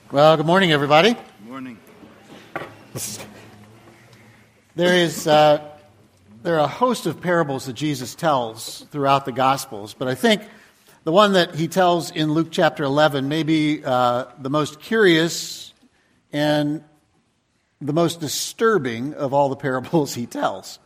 Well, good morning, everybody. Good morning. There are a host of parables that Jesus tells throughout the Gospels, but I think the one that he tells in Luke chapter 11 may be the most curious and the most disturbing of all the parables he tells.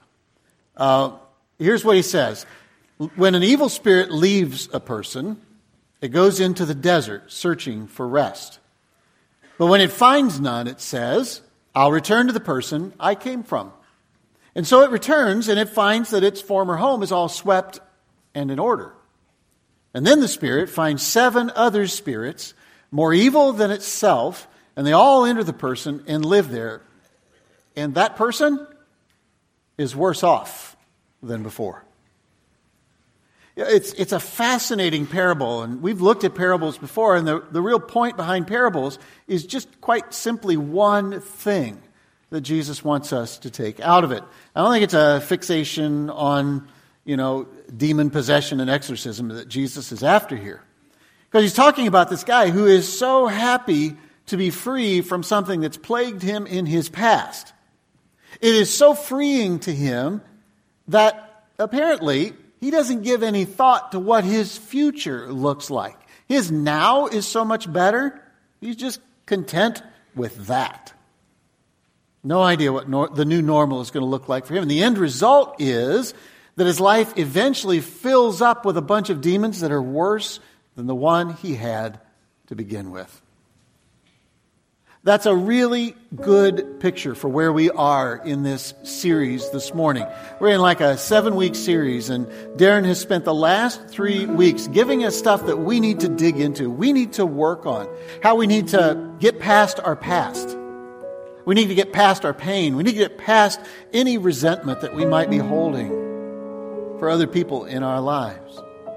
Here's what he says. When an evil spirit leaves a person, it goes into the desert searching for rest. But when it finds none, it says, I'll return to the person I came from. And so it returns, and it finds that its former home is all swept and in order. And then the spirit finds 7 other spirits, more evil than itself, and they all enter the person and live there. And that person is worse off than before. It's a fascinating parable, and we've looked at parables before, and the real point behind parables is just quite simply one thing that Jesus wants us to take out of it. I don't think it's a fixation on, demon possession and exorcism that Jesus is after here. Because he's talking about this guy who is so happy to be free from something that's plagued him in his past. It is so freeing to him that apparently he doesn't give any thought to what his future looks like. His now is so much better, he's just content with that. No idea what the new normal is going to look like for him. And the end result is that his life eventually fills up with a bunch of demons that are worse than the one he had to begin with. That's a really good picture for where we are in this series this morning. We're in like a 7-week series, and Darren has spent the last 3 weeks giving us stuff that we need to dig into. We need to work on how we need to get past our past. We need to get past our pain. We need to get past any resentment that we might be holding for other people in our lives.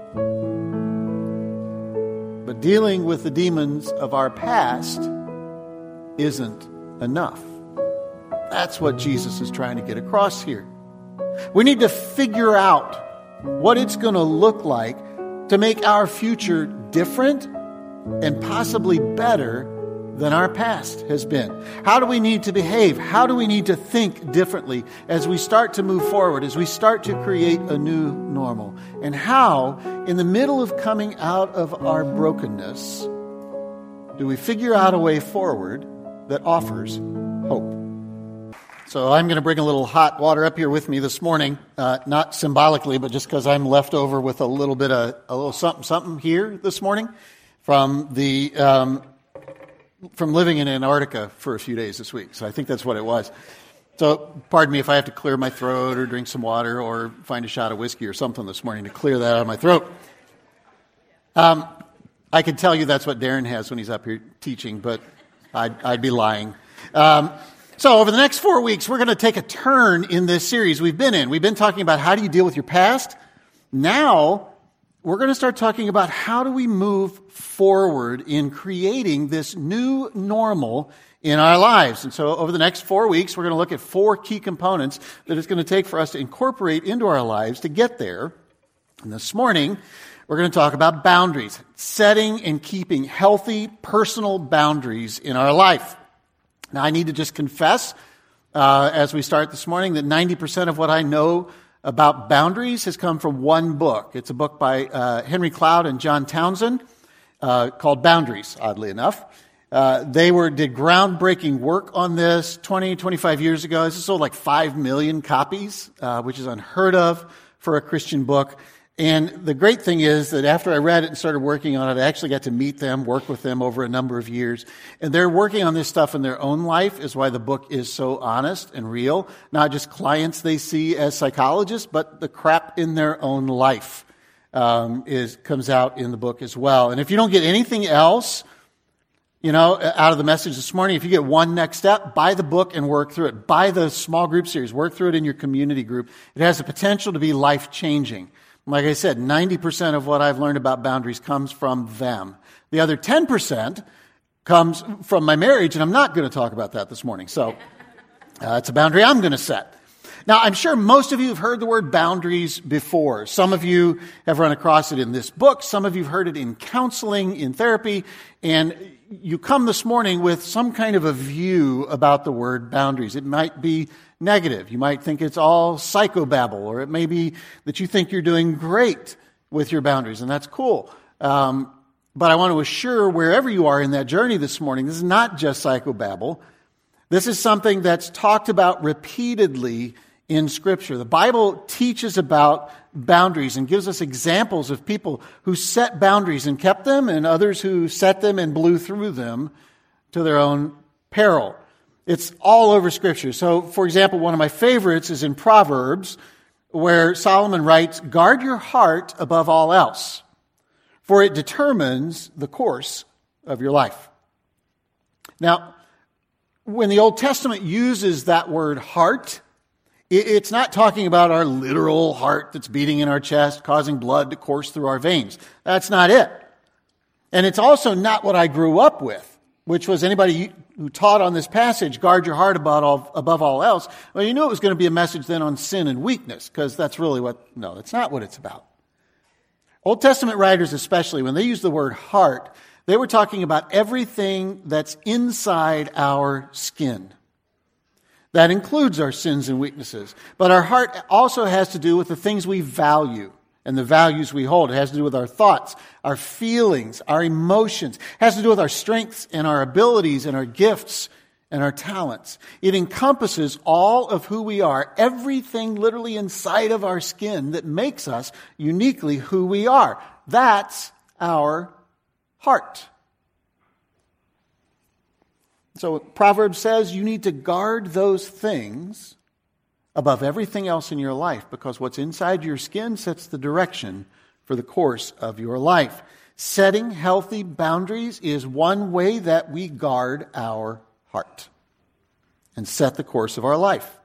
But dealing with the demons of our past isn't enough. That's what Jesus is trying to get across here. We need to figure out what it's going to look like to make our future different and possibly better than our past has been. How do we need to behave? How do we need to think differently as we start to move forward, as we start to create a new normal? And how, in the middle of coming out of our brokenness, do we figure out a way forward that offers hope? So I'm going to bring a little hot water up here with me this morning, not symbolically, but just because I'm left over with a little something here this morning from living in Antarctica for a few days this week. So I think that's what it was. So pardon me if I have to clear my throat or drink some water or find a shot of whiskey or something this morning to clear that out of my throat. I can tell you that's what Darren has when he's up here teaching, but I'd be lying. So over the next 4 weeks, we're going to take a turn in this series we've been in. We've been talking about how do you deal with your past. Now, we're going to start talking about how do we move forward in creating this new normal in our lives. And so over the next 4 weeks, we're going to look at 4 key components that it's going to take for us to incorporate into our lives to get there. And this morning, we're going to talk about boundaries, setting and keeping healthy personal boundaries in our life. Now, I need to just confess, as we start this morning, that 90% of what I know about boundaries has come from one book. It's a book by Henry Cloud and John Townsend called Boundaries, oddly enough. They did groundbreaking work on this 20, 25 years ago. This sold like 5 million copies, which is unheard of for a Christian book. And the great thing is that after I read it and started working on it, I actually got to meet them, work with them over a number of years. And they're working on this stuff in their own life is why the book is so honest and real. Not just clients they see as psychologists, but the crap in their own life comes out in the book as well. And if you don't get anything else, out of the message this morning, if you get one next step, buy the book and work through it. Buy the small group series. Work through it in your community group. It has the potential to be life-changing. Like I said, 90% of what I've learned about boundaries comes from them. The other 10% comes from my marriage, and I'm not going to talk about that this morning. So it's a boundary I'm going to set. Now, I'm sure most of you have heard the word boundaries before. Some of you have run across it in this book. Some of you have heard it in counseling, in therapy. And you come this morning with some kind of a view about the word boundaries. It might be negative. You might think it's all psychobabble, or it may be that you think you're doing great with your boundaries, and that's cool. But I want to assure wherever you are in that journey this morning, this is not just psychobabble. This is something that's talked about repeatedly in Scripture. The Bible teaches about boundaries and gives us examples of people who set boundaries and kept them, and others who set them and blew through them to their own peril. It's all over Scripture. So, for example, one of my favorites is in Proverbs, where Solomon writes, "Guard your heart above all else, for it determines the course of your life." Now, when the Old Testament uses that word heart, it's not talking about our literal heart that's beating in our chest, causing blood to course through our veins. That's not it. And it's also not what I grew up with, which was anybody who taught on this passage, guard your heart above all else. Well, you knew it was going to be a message then on sin and weakness, because that's really no, that's not what it's about. Old Testament writers especially, when they use the word heart, they were talking about everything that's inside our skin. That includes our sins and weaknesses. But our heart also has to do with the things we value and the values we hold. It has to do with our thoughts, our feelings, our emotions. It has to do with our strengths and our abilities and our gifts and our talents. It encompasses all of who we are, everything literally inside of our skin that makes us uniquely who we are. That's our heart. So Proverbs says you need to guard those things above everything else in your life, because what's inside your skin sets the direction for the course of your life. Setting healthy boundaries is one way that we guard our heart and set the course of our life.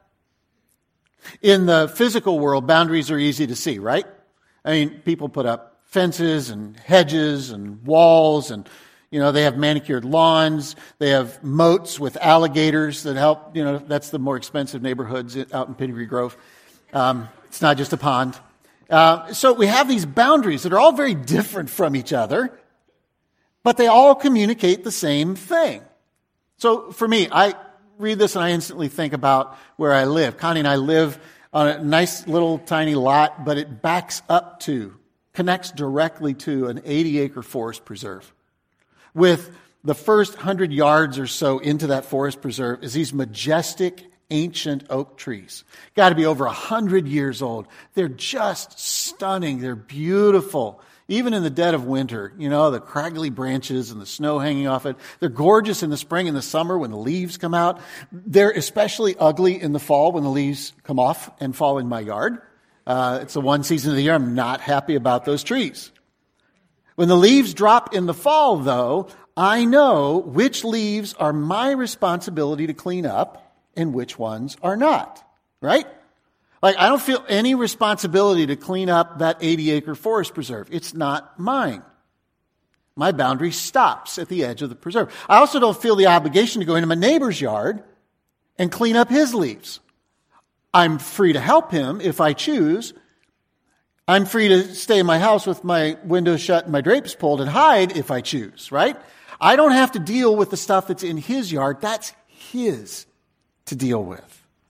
In the physical world, boundaries are easy to see, right? I mean, people put up fences and hedges and walls, and they have manicured lawns. They have moats with alligators that help. That's the more expensive neighborhoods out in Pingree Grove. It's not just a pond. So we have these boundaries that are all very different from each other, but they all communicate the same thing. So for me, I read this and I instantly think about where I live. Connie and I live on a nice little tiny lot, but it connects directly to an 80-acre forest preserve. With the first 100 yards or so into that forest preserve is these majestic ancient oak trees. Got to be over 100 years old. They're just stunning. They're beautiful. Even in the dead of winter, the craggly branches and the snow hanging off it. They're gorgeous in the spring and the summer when the leaves come out. They're especially ugly in the fall when the leaves come off and fall in my yard. It's the one season of the year I'm not happy about those trees. When the leaves drop in the fall, though, I know which leaves are my responsibility to clean up and which ones are not, right? Like, I don't feel any responsibility to clean up that 80-acre forest preserve. It's not mine. My boundary stops at the edge of the preserve. I also don't feel the obligation to go into my neighbor's yard and clean up his leaves. I'm free to help him if I choose. I'm free to stay in my house with my windows shut and my drapes pulled and hide if I choose, right? I don't have to deal with the stuff that's in his yard. That's his to deal with.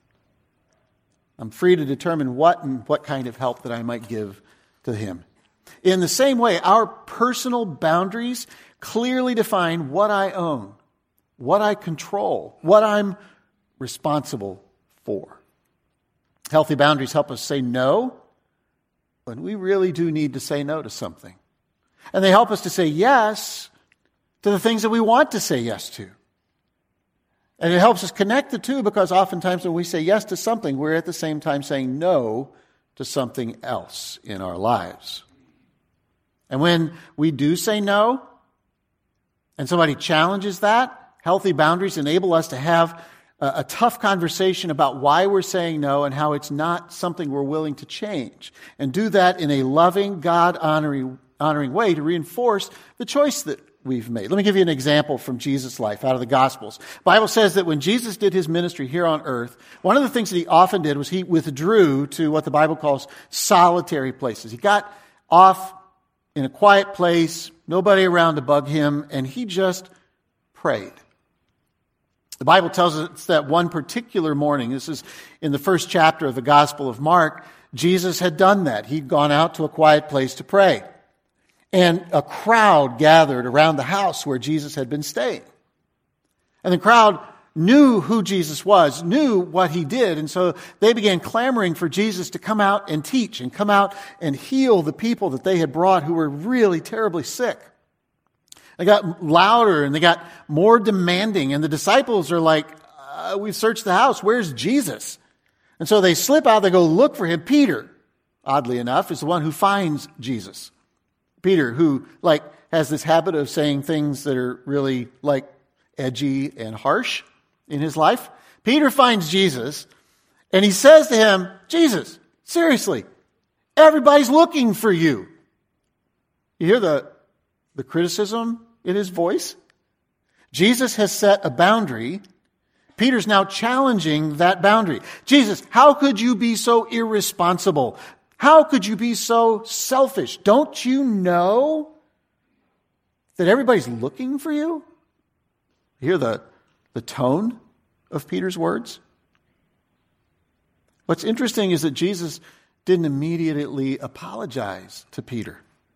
I'm free to determine what and what kind of help that I might give to him. In the same way, our personal boundaries clearly define what I own, what I control, what I'm responsible for. Healthy boundaries help us say no when we really do need to say no to something. And they help us to say yes to the things that we want to say yes to. And it helps us connect the two, because oftentimes when we say yes to something, we're at the same time saying no to something else in our lives. And when we do say no, and somebody challenges that, healthy boundaries enable us to have a tough conversation about why we're saying no and how it's not something we're willing to change. And do that in a loving, God-honoring way to reinforce the choice that we've made. Let me give you an example from Jesus' life out of the Gospels. The Bible says that when Jesus did his ministry here on earth, one of the things that he often did was he withdrew to what the Bible calls solitary places. He got off in a quiet place, nobody around to bug him, and he just prayed. The Bible tells us that one particular morning, this is in the first chapter of the Gospel of Mark, Jesus had done that. He'd gone out to a quiet place to pray. And a crowd gathered around the house where Jesus had been staying. And the crowd knew who Jesus was, knew what he did, and so they began clamoring for Jesus to come out and teach and come out and heal the people that they had brought who were really terribly sick. They got louder and they got more demanding, and the disciples are like, we've searched the house, where's Jesus? And so they slip out, they go look for him. Peter, oddly enough, is the one who finds Jesus. Peter, who has this habit of saying things that are really edgy and harsh in his life. Peter finds Jesus and he says to him, Jesus, seriously, everybody's looking for you. You hear the criticism in his voice? Jesus has set a boundary. Peter's now challenging that boundary. Jesus, how could you be so irresponsible? How could you be so selfish? Don't you know that everybody's looking for you? You hear the tone of Peter's words? What's interesting is that Jesus didn't immediately apologize to Peter.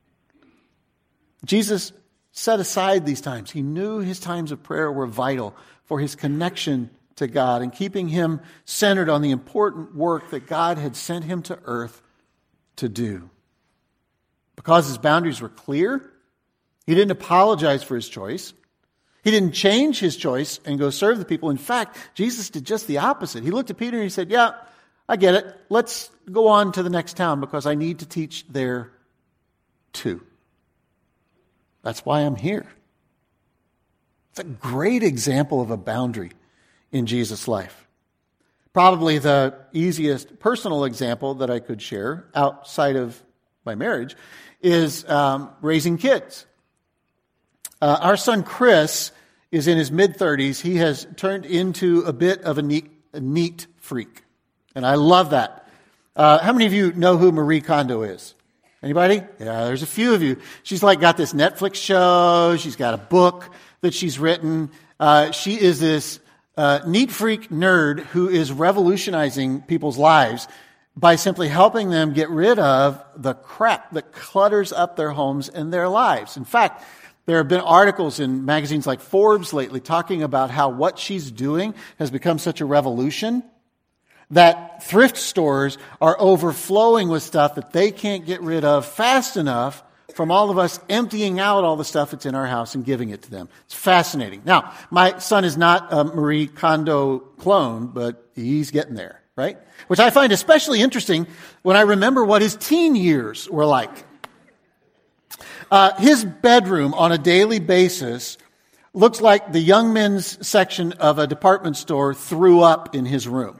Jesus set aside these times. He knew his times of prayer were vital for his connection to God and keeping him centered on the important work that God had sent him to earth to do. Because his boundaries were clear, he didn't apologize for his choice. He didn't change his choice and go serve the people. In fact, Jesus did just the opposite. He looked at Peter and he said, yeah, I get it. Let's go on to the next town because I need to teach there too. That's why I'm here. It's a great example of a boundary in Jesus' life. Probably the easiest personal example that I could share outside of my marriage is raising kids. Our son Chris is in his mid-30s. He has turned into a bit of a neat freak. And I love that. How many of you know who Marie Kondo is? Anybody? Yeah, there's a few of you. She's got this Netflix show. She's got a book that she's written. She is this neat freak nerd who is revolutionizing people's lives by simply helping them get rid of the crap that clutters up their homes and their lives. In fact, there have been articles in magazines like Forbes lately talking about how what she's doing has become such a revolution that thrift stores are overflowing with stuff that they can't get rid of fast enough from all of us emptying out all the stuff that's in our house and giving it to them. It's fascinating. Now, my son is not a Marie Kondo clone, but he's getting there, right? Which I find especially interesting when I remember what his teen years were like. His bedroom on a daily basis looks like the young men's section of a department store threw up in his room.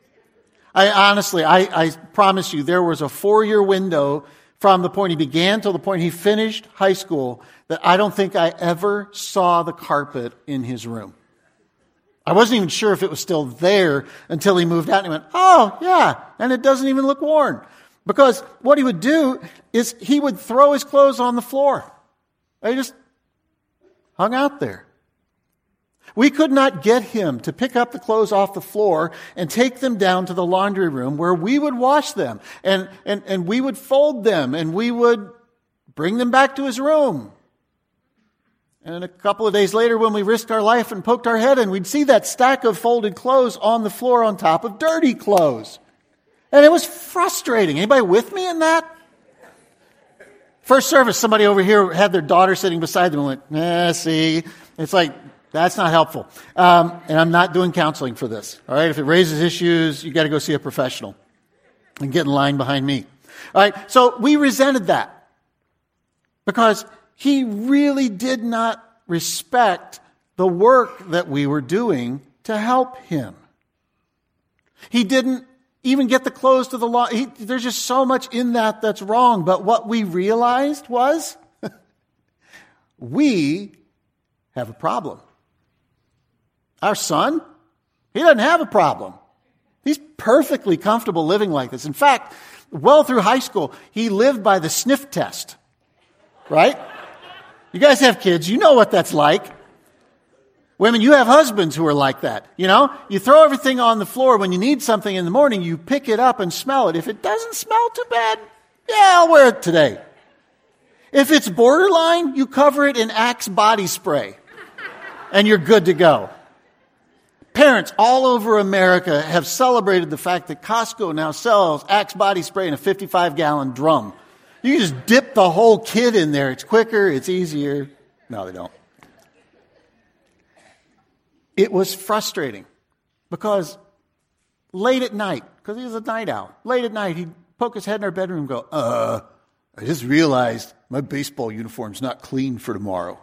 I promise you, there was a 4-year window from the point he began till the point he finished high school that I don't think I ever saw the carpet in his room. I wasn't even sure if it was still there until he moved out and he went, oh, yeah, and it doesn't even look worn. Because what he would do is he would throw his clothes on the floor. They just hung out there. We could not get him to pick up the clothes off the floor and take them down to the laundry room where we would wash them and we would fold them and we would bring them back to his room. And a couple of days later when we risked our life and poked our head in, we'd see that stack of folded clothes on the floor on top of dirty clothes. And it was frustrating. Anybody with me in that? First service, somebody over here had their daughter sitting beside them and went, see, it's like, that's not helpful. And I'm not doing counseling for this. All right. If it raises issues, you got to go see a professional and get in line behind me. All right. So we resented that because he really did not respect the work that we were doing to help him. He didn't even get the clothes to the law. There's just so much in that that's wrong. But what we realized was we have a problem. Our son, he doesn't have a problem. He's perfectly comfortable living like this. In fact, well through high school, he lived by the sniff test. Right? You guys have kids. You know what that's like. Women, you have husbands who are like that. You know, you throw everything on the floor. When you need something in the morning, you pick it up and smell it. If it doesn't smell too bad, yeah, I'll wear it today. If it's borderline, you cover it in Axe body spray and you're good to go. Parents all over America have celebrated the fact that Costco now sells Axe body spray in a 55-gallon drum. You can just dip the whole kit in there. It's quicker, it's easier. No, they don't. It was frustrating because late at night, because he was a night owl, late at night he'd poke his head in our bedroom and go, I just realized my baseball uniform's not clean for tomorrow.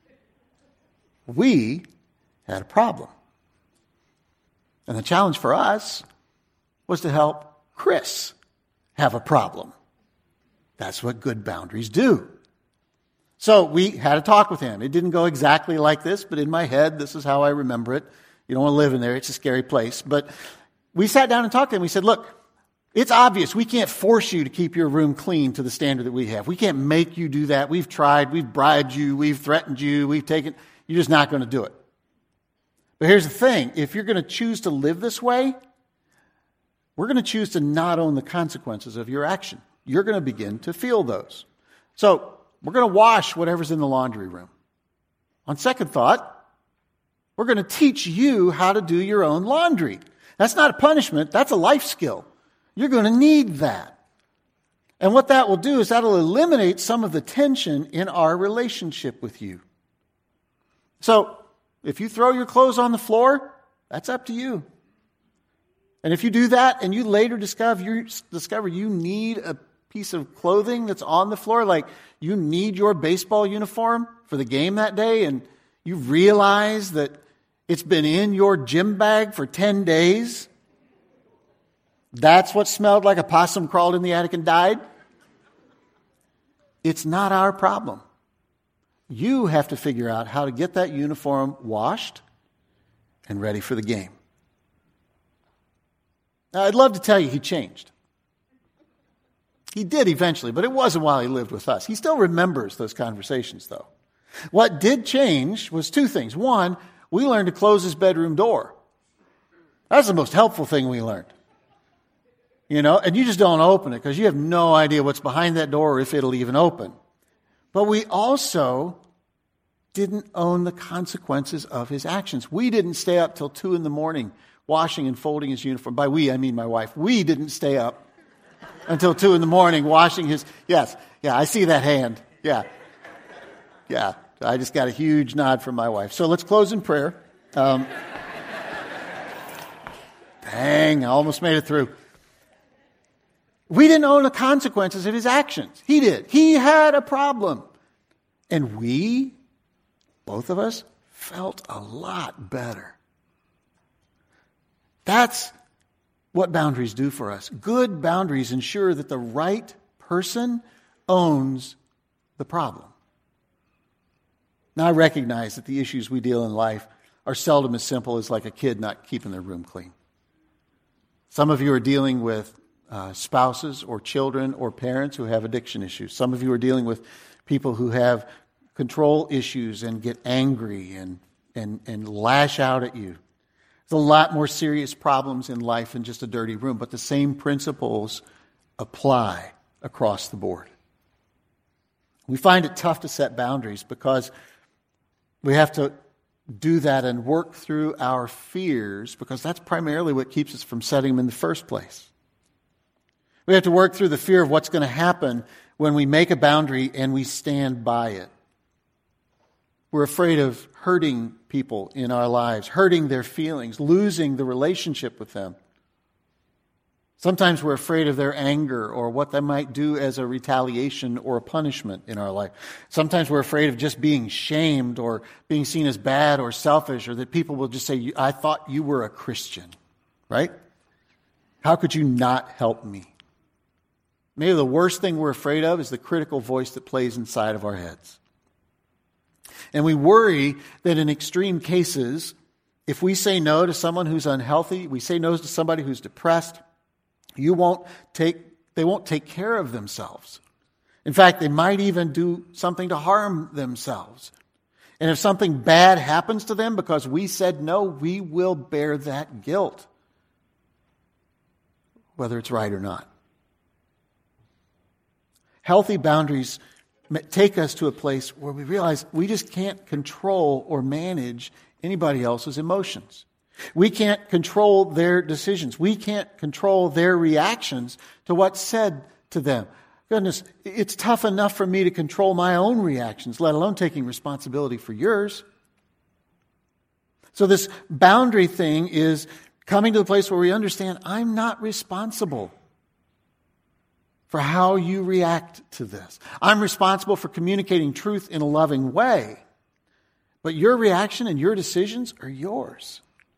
We had a problem. And the challenge for us was to help Chris have a problem. That's what good boundaries do. So we had a talk with him. It didn't go exactly like this, but in my head, this is how I remember it. You don't want to live in there. It's a scary place. But we sat down and talked to him. We said, look, it's obvious. We can't force you to keep your room clean to the standard that we have. We can't make you do that. We've tried. We've bribed you. We've threatened you. We've taken. You're just not going to do it. But here's the thing. If you're going to choose to live this way, we're going to choose to not own the consequences of your action. You're going to begin to feel those. So we're going to wash whatever's in the laundry room. On second thought, we're going to teach you how to do your own laundry. That's not a punishment. That's a life skill. You're going to need that. And what that will do is that'll eliminate some of the tension in our relationship with you. So if you throw your clothes on the floor, that's up to you. And if you do that and you later discover you need a piece of clothing that's on the floor, like you need your baseball uniform for the game that day, and you realize that it's been in your gym bag for 10 days, that's what smelled like a possum crawled in the attic and died. It's not our problem. You have to figure out how to get that uniform washed and ready for the game. Now, I'd love to tell you he changed. He did eventually, but it wasn't while he lived with us. He still remembers those conversations, though. What did change was two things. One, we learned to close his bedroom door. That's the most helpful thing we learned. You know, and you just don't open it because you have no idea what's behind that door or if it'll even open. But we also didn't own the consequences of his actions. We didn't stay up till 2 a.m. washing and folding his uniform. By we, I mean my wife. We didn't stay up until 2 a.m. washing his... Yes, yeah, I see that hand. Yeah. I just got a huge nod from my wife. So let's close in prayer. Dang, I almost made it through. We didn't own the consequences of his actions. He did. He had a problem. And we, both of us, felt a lot better. That's what boundaries do for us. Good boundaries ensure that the right person owns the problem. Now, I recognize that the issues we deal in life are seldom as simple as like a kid not keeping their room clean. Some of you are dealing with spouses or children or parents who have addiction issues. Some of you are dealing with people who have control issues and get angry and lash out at you. There's a lot more serious problems in life than just a dirty room, but the same principles apply across the board. We find it tough to set boundaries because we have to do that and work through our fears, because that's primarily what keeps us from setting them in the first place. We have to work through the fear of what's going to happen when we make a boundary and we stand by it. We're afraid of hurting people in our lives, hurting their feelings, losing the relationship with them. Sometimes we're afraid of their anger or what they might do as a retaliation or a punishment in our life. Sometimes we're afraid of just being shamed or being seen as bad or selfish, or that people will just say, I thought you were a Christian, right? How could you not help me? Maybe the worst thing we're afraid of is the critical voice that plays inside of our heads. And we worry that in extreme cases, if we say no to someone who's unhealthy, we say no to somebody who's depressed, they won't take care of themselves. In fact, they might even do something to harm themselves. And if something bad happens to them because we said no, we will bear that guilt, whether it's right or not. Healthy boundaries take us to a place where we realize we just can't control or manage anybody else's emotions. We can't control their decisions. We can't control their reactions to what's said to them. Goodness, it's tough enough for me to control my own reactions, let alone taking responsibility for yours. So this boundary thing is coming to the place where we understand I'm not responsible for how you react to this. I'm responsible for communicating truth in a loving way. But your reaction and your decisions are yours.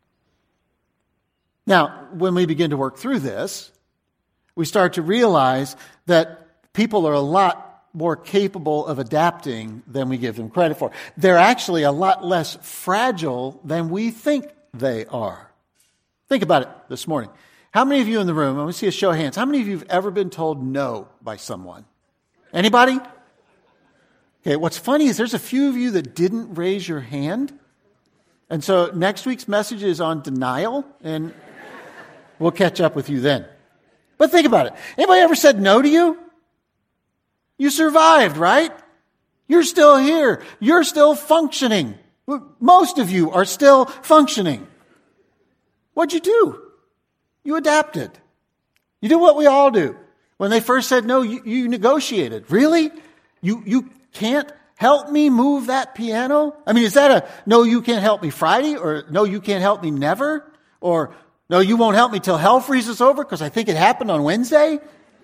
Now, when we begin to work through this, we start to realize that people are a lot more capable of adapting than we give them credit for. They're actually a lot less fragile than we think they are. Think about it this morning. How many of you in the room, I want to see a show of hands, how many of you have ever been told no by someone? Anybody? Okay, what's funny is there's a few of you that didn't raise your hand. And so next week's message is on denial, and we'll catch up with you then. But think about it. Anybody ever said no to you? You survived, right? You're still here. You're still functioning. Most of you are still functioning. What'd you do? You adapted. You do what we all do. When they first said no, you negotiated. Really? You can't help me move that piano? I mean, is that a no, you can't help me Friday? Or no, you can't help me never? Or no, you won't help me till hell freezes over because I think it happened on Wednesday?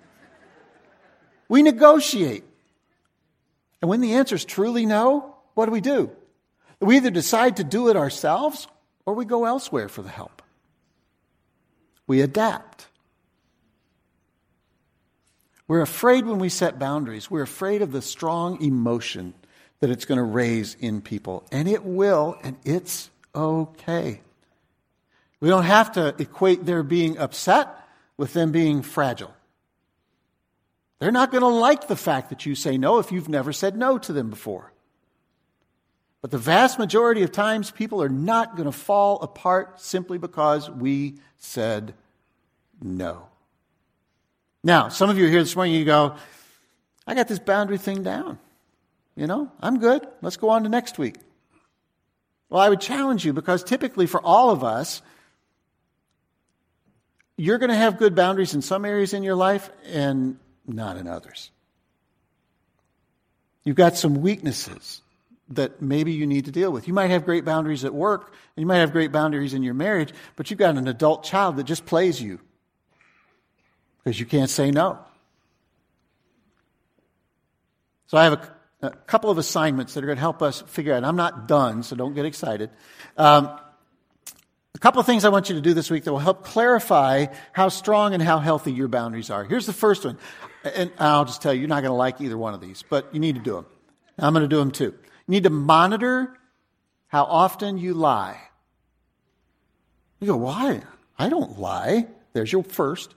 We negotiate. And when the answer is truly no, what do? We either decide to do it ourselves or we go elsewhere for the help. We adapt. We're afraid when we set boundaries. We're afraid of the strong emotion that it's going to raise in people. And it will, and it's okay. We don't have to equate their being upset with them being fragile. They're not going to like the fact that you say no if you've never said no to them before. But the vast majority of times, people are not going to fall apart simply because we said no. Now, some of you are here this morning, you go, I got this boundary thing down. I'm good. Let's go on to next week. Well, I would challenge you because typically for all of us, you're going to have good boundaries in some areas in your life and not in others. You've got some weaknesses that maybe you need to deal with. You might have great boundaries at work, and you might have great boundaries in your marriage, but you've got an adult child that just plays you because you can't say no. So I have a couple of assignments that are going to help us figure out. I'm not done, so don't get excited. A couple of things I want you to do this week that will help clarify how strong and how healthy your boundaries are. Here's the first one. And I'll just tell you, you're not going to like either one of these, but you need to do them. I'm going to do them too. You need to monitor how often you lie. You go, why? I don't lie. There's your first.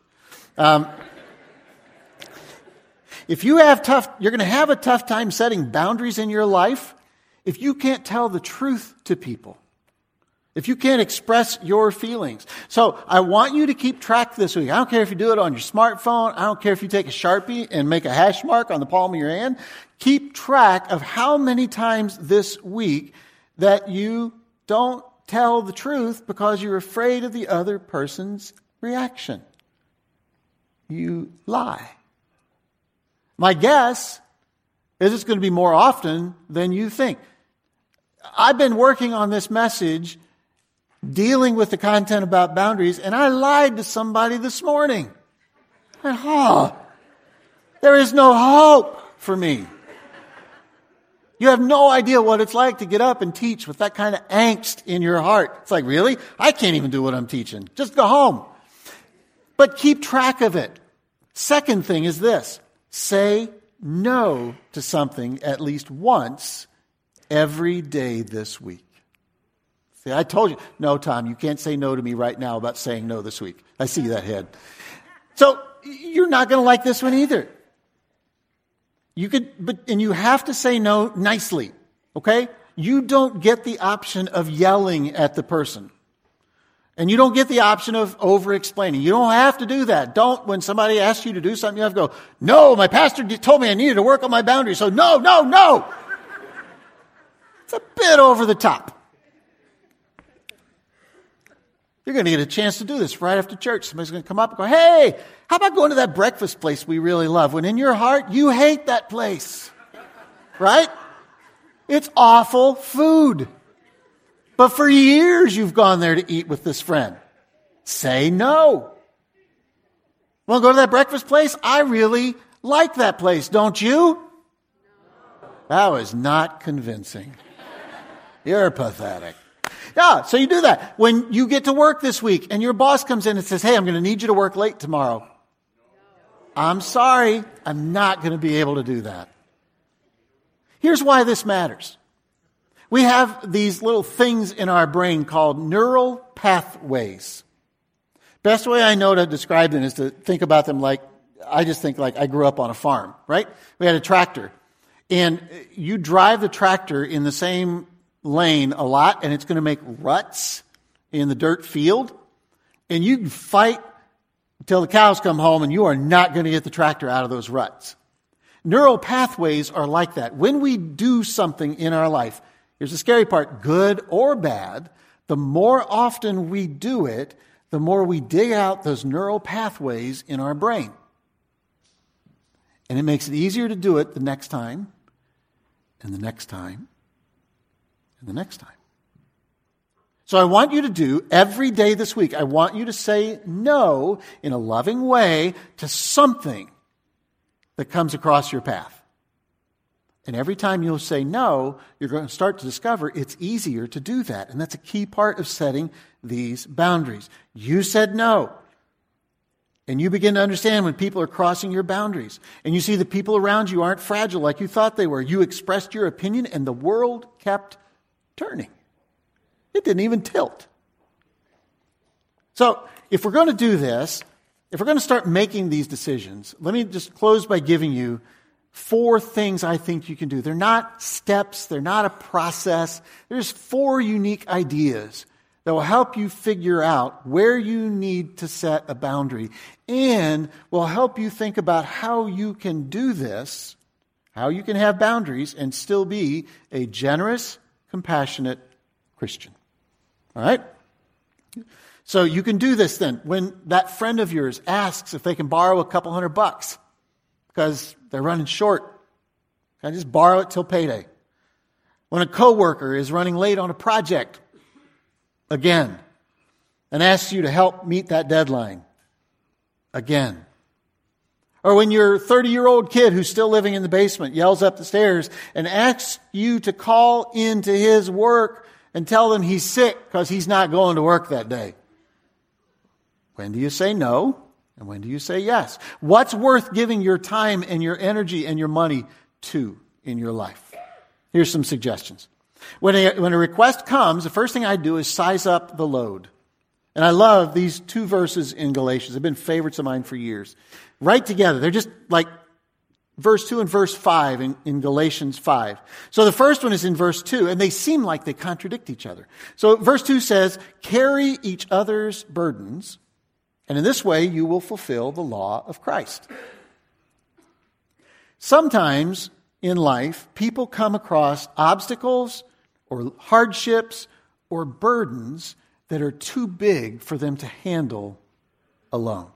If you have you're going to have a tough time setting boundaries in your life if you can't tell the truth to people. If you can't express your feelings. So I want you to keep track this week. I don't care if you do it on your smartphone. I don't care if you take a Sharpie and make a hash mark on the palm of your hand. Keep track of how many times this week that you don't tell the truth because you're afraid of the other person's reaction. You lie. My guess is it's going to be more often than you think. I've been working on this message dealing with the content about boundaries, and I lied to somebody this morning. There is no hope for me. You have no idea what it's like to get up and teach with that kind of angst in your heart. It's like, really? I can't even do what I'm teaching. Just go home. But keep track of it. Second thing is this. Say no to something at least once every day this week. See, I told you, no, Tom, you can't say no to me right now about saying no this week. I see that head. So you're not going to like this one either. You have to say no nicely, okay? you don't get the option of yelling at the person. And you don't get the option of over-explaining. You don't have to do that. When somebody asks you to do something, you have to go, no, my pastor told me I needed to work on my boundaries, so no. It's a bit over the top. You're going to get a chance to do this right after church. Somebody's going to come up and go, hey, how about going to that breakfast place we really love, when in your heart you hate that place, right? It's awful food. But for years you've gone there to eat with this friend. Say no. Want to go to that breakfast place? I really like that place, don't you? That was not convincing. You're pathetic. Yeah, so you do that. When you get to work this week and your boss comes in and says, hey, I'm going to need you to work late tomorrow. I'm sorry, I'm not going to be able to do that. Here's why this matters. We have these little things in our brain called neural pathways. Best way I know to describe them is to think about them like, I just think like I grew up on a farm, right? We had a tractor. And you drive the tractor in the same lane a lot, and it's going to make ruts in the dirt field. And you can fight until the cows come home, and you are not going to get the tractor out of those ruts. Neural pathways are like that. When we do something in our life, here's the scary part, good or bad, the more often we do it, the more we dig out those neural pathways in our brain. And it makes it easier to do it the next time, and the next time, and the next time. So I want you to do, every day this week, I want you to say no in a loving way to something that comes across your path. And every time you'll say no, you're going to start to discover it's easier to do that. And that's a key part of setting these boundaries. You said no. And you begin to understand when people are crossing your boundaries. And you see the people around you aren't fragile like you thought they were. You expressed your opinion and the world kept turning. It didn't even tilt. So if we're going to do this, if we're going to start making these decisions, let me just close by giving you 4 things I think you can do. They're not steps. They're not a process. There's 4 unique ideas that will help you figure out where you need to set a boundary and will help you think about how you can do this, how you can have boundaries and still be a generous, compassionate Christian. All right? So you can do this then. When that friend of yours asks if they can borrow a couple $100 because they're running short, can I just borrow it till payday? When a coworker is running late on a project, again, and asks you to help meet that deadline, again. Or when your 30-year-old kid who's still living in the basement yells up the stairs and asks you to call into his work and tell them he's sick because he's not going to work that day. When do you say no? And when do you say yes? What's worth giving your time and your energy and your money to in your life? Here's some suggestions. When a request comes, the first thing I do is size up the load. And I love these 2 verses in Galatians. They've been favorites of mine for years. Right together. They're just like verse 2 and verse 5 in Galatians 5. So the first one is in verse 2, and they seem like they contradict each other. So verse 2 says, carry each other's burdens, and in this way you will fulfill the law of Christ. Sometimes in life, people come across obstacles or hardships or burdens that are too big for them to handle alone.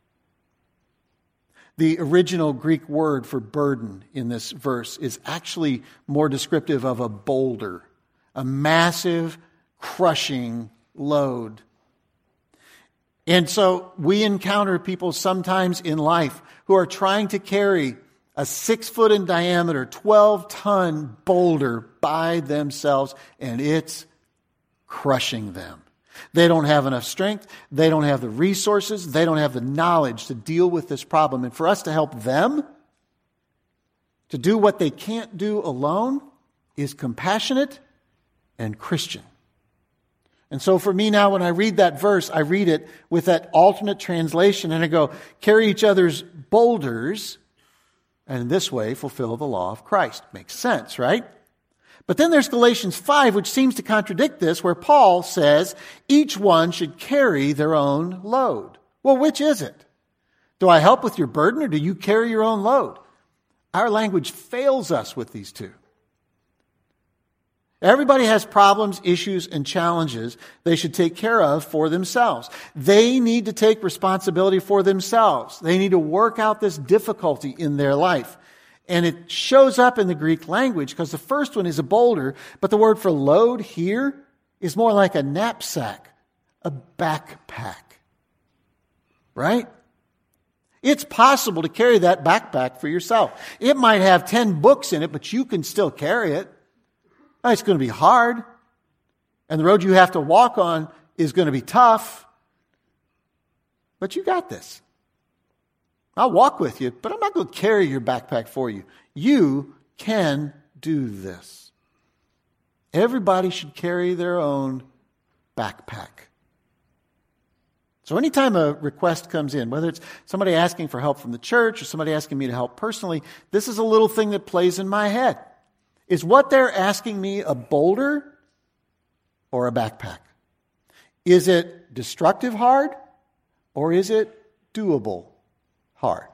The original Greek word for burden in this verse is actually more descriptive of a boulder, a massive, crushing load. And so we encounter people sometimes in life who are trying to carry a 6-foot in diameter, 12-ton boulder by themselves, and it's crushing them. They don't have enough strength. They don't have the resources. They don't have the knowledge to deal with this problem. And for us to help them to do what they can't do alone is compassionate and Christian. And so for me now, when I read that verse, I read it with that alternate translation, and I go, carry each other's boulders, and in this way fulfill the law of Christ. Makes sense, right? But then there's Galatians 5, which seems to contradict this, where Paul says each one should carry their own load. Well, which is it? Do I help with your burden, or do you carry your own load? Our language fails us with these two. Everybody has problems, issues, and challenges they should take care of for themselves. They need to take responsibility for themselves. They need to work out this difficulty in their life. And it shows up in the Greek language because the first one is a boulder, but the word for load here is more like a knapsack, a backpack. Right? It's possible to carry that backpack for yourself. It might have 10 books in it, but you can still carry it. It's going to be hard. And the road you have to walk on is going to be tough. But you got this. I'll walk with you, but I'm not going to carry your backpack for you. You can do this. Everybody should carry their own backpack. So anytime a request comes in, whether it's somebody asking for help from the church or somebody asking me to help personally, this is a little thing that plays in my head. Is what they're asking me a boulder or a backpack? Is it destructive hard or is it doable hard?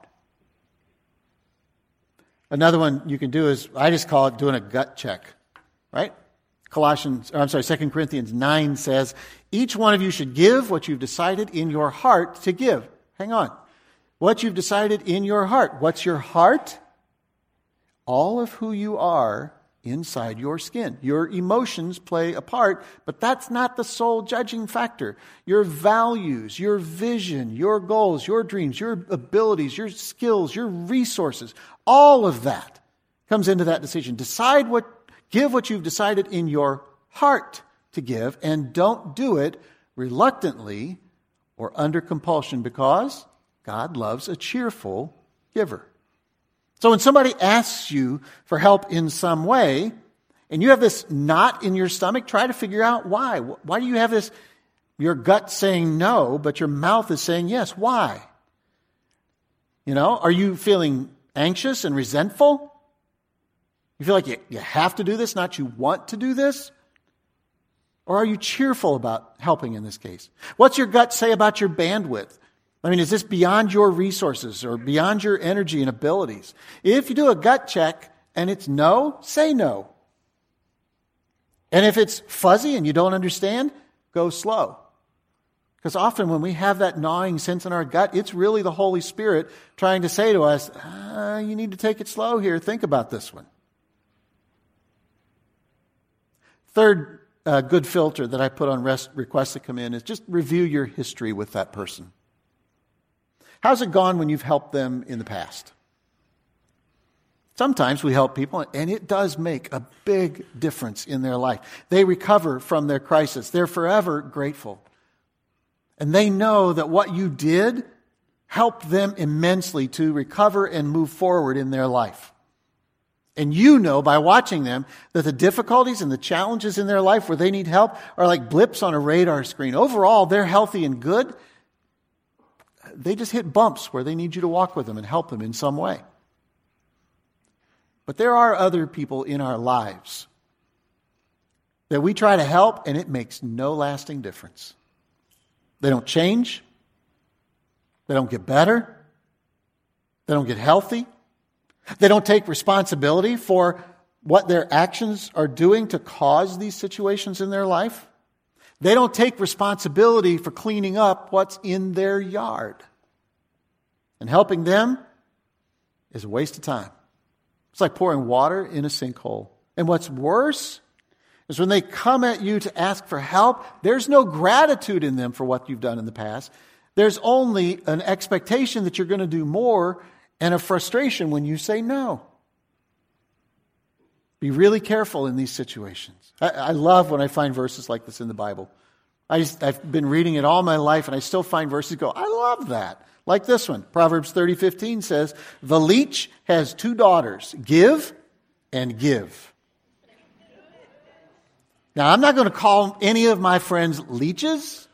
Another one you can do is, I just call it doing a gut check, right? 2 Corinthians 9 says, each one of you should give what you've decided in your heart to give. Hang on. What you've decided in your heart. What's your heart? All of who you are inside your skin. Your emotions play a part, but that's not the sole judging factor. Your values, your vision, your goals, your dreams, your abilities, your skills, your resources, all of that comes into that decision. Give what you've decided in your heart to give, and don't do it reluctantly or under compulsion, because God loves a cheerful giver. So when somebody asks you for help in some way, and you have this knot in your stomach, try to figure out why. Why do you have this, your gut saying no, but your mouth is saying yes? Why? Are you feeling anxious and resentful? You feel like you have to do this, not you want to do this? Or are you cheerful about helping in this case? What's your gut say about your bandwidth? Is this beyond your resources or beyond your energy and abilities? If you do a gut check and it's no, say no. And if it's fuzzy and you don't understand, go slow. Because often when we have that gnawing sense in our gut, it's really the Holy Spirit trying to say to us, you need to take it slow here. Think about this one. Third good filter that I put on requests that come in is just review your history with that person. How's it gone when you've helped them in the past? Sometimes we help people, and it does make a big difference in their life. They recover from their crisis. They're forever grateful. And they know that what you did helped them immensely to recover and move forward in their life. And you know by watching them that the difficulties and the challenges in their life where they need help are like blips on a radar screen. Overall, they're healthy and good. They just hit bumps where they need you to walk with them and help them in some way. But there are other people in our lives that we try to help, and it makes no lasting difference. They don't change. They don't get better. They don't get healthy. They don't take responsibility for what their actions are doing to cause these situations in their life. They don't take responsibility for cleaning up what's in their yard. And helping them is a waste of time. It's like pouring water in a sinkhole. And what's worse is when they come at you to ask for help, there's no gratitude in them for what you've done in the past. There's only an expectation that you're going to do more and a frustration when you say no. Be really careful in these situations. I love when I find verses like this in the Bible. I've been reading it all my life, and I still find verses go, I love that. Like this one. Proverbs 30:15 says, the leech has 2 daughters, give and give. Now, I'm not going to call any of my friends leeches,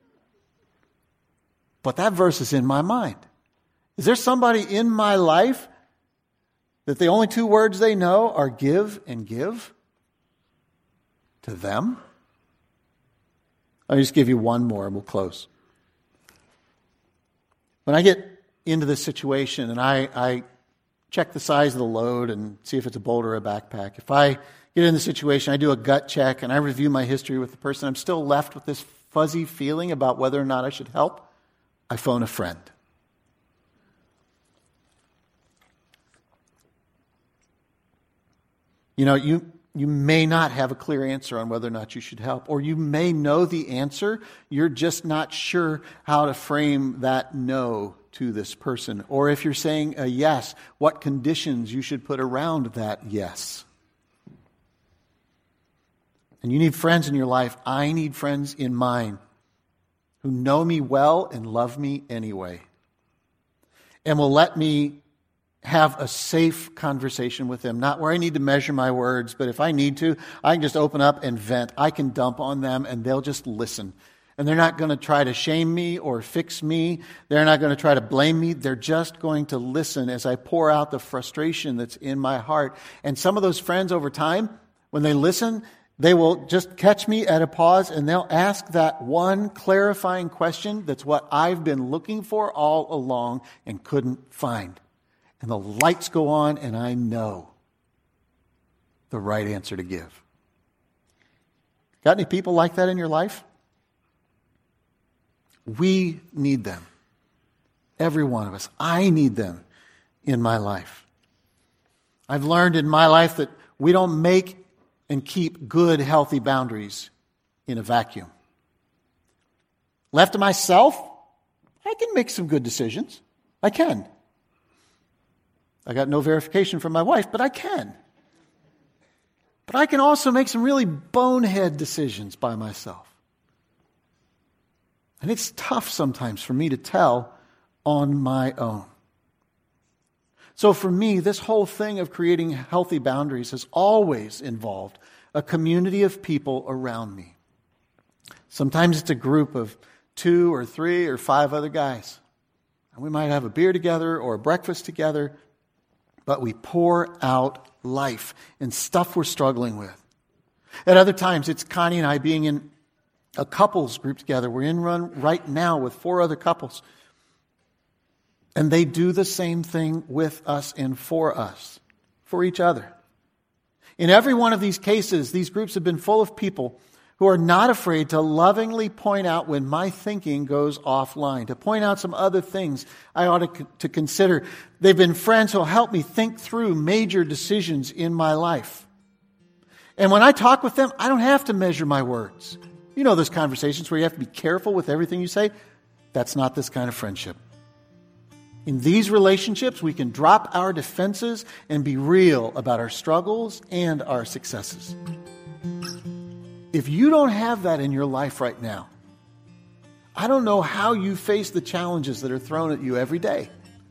but that verse is in my mind. Is there somebody in my life that the only 2 words they know are give and give? to them? I'll just give you one more and we'll close. When I get into this situation and I check the size of the load and see if it's a boulder or a backpack, if I get in the situation, I do a gut check and I review my history with the person, I'm still left with this fuzzy feeling about whether or not I should help, I phone a friend. You know, you may not have a clear answer on whether or not you should help, or you may know the answer, you're just not sure how to frame that no to this person. Or if you're saying a yes, what conditions you should put around that yes. And you need friends in your life. I need friends in mine who know me well and love me anyway, and will let me have a safe conversation with them. Not where I need to measure my words, but if I need to, I can just open up and vent. I can dump on them and they'll just listen. And they're not going to try to shame me or fix me. They're not going to try to blame me. They're just going to listen as I pour out the frustration that's in my heart. And some of those friends over time, when they listen, they will just catch me at a pause and they'll ask that one clarifying question that's what I've been looking for all along and couldn't find. And the lights go on and I know the right answer to give. Got any people like that in your life? We need them. Every one of us. I need them in my life. I've learned in my life that we don't make and keep good, healthy boundaries in a vacuum. Left to myself, I can make some good decisions. I can. I got no verification from my wife, but I can. But I can also make some really bonehead decisions by myself. And it's tough sometimes for me to tell on my own. So for me, this whole thing of creating healthy boundaries has always involved a community of people around me. Sometimes it's a group of 2 or 3 or 5 other guys. And we might have a beer together or a breakfast together, but we pour out life and stuff we're struggling with. At other times, it's Connie and I being in a couples group together. We're in one right now with 4 other couples. And they do the same thing with us and for us, for each other. In every one of these cases, these groups have been full of people who are not afraid to lovingly point out when my thinking goes offline, to point out some other things I ought to consider. They've been friends who will help me think through major decisions in my life. And when I talk with them, I don't have to measure my words. You know those conversations where you have to be careful with everything you say? That's not this kind of friendship. In these relationships, we can drop our defenses and be real about our struggles and our successes. If you don't have that in your life right now, I don't know how you face the challenges that are thrown at you every day.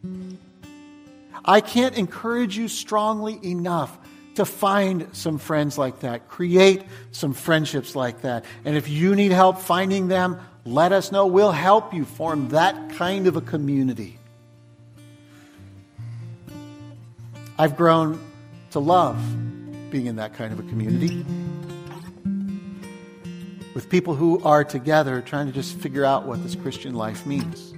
I can't encourage you strongly enough to find some friends like that, create some friendships like that. And if you need help finding them, let us know. We'll help you form that kind of a community. I've grown to love being in that kind of a community with people who are together trying to just figure out what this Christian life means.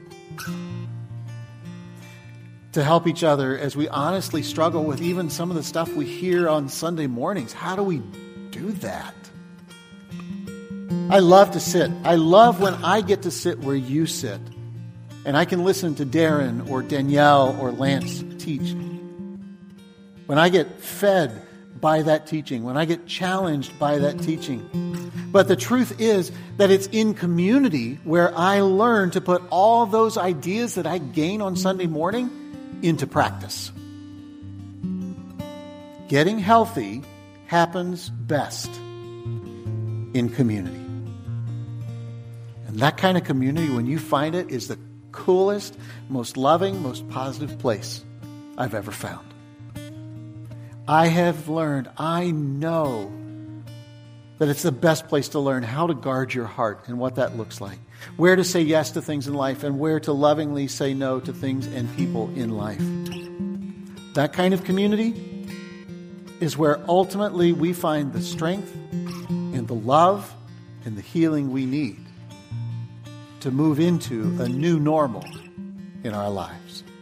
To help each other as we honestly struggle with even some of the stuff we hear on Sunday mornings. How do we do that? I love to sit. I love when I get to sit where you sit. And I can listen to Darren or Danielle or Lance teach. When I get fed by that teaching, when I get challenged by that teaching. But the truth is that it's in community where I learn to put all those ideas that I gain on Sunday morning into practice. Getting healthy happens best in community. And that kind of community, when you find it, is the coolest, most loving, most positive place I've ever found. I have learned, I know that it's the best place to learn how to guard your heart and what that looks like. Where to say yes to things in life and where to lovingly say no to things and people in life. That kind of community is where ultimately we find the strength and and the love and the healing we need to move into a new normal in our lives.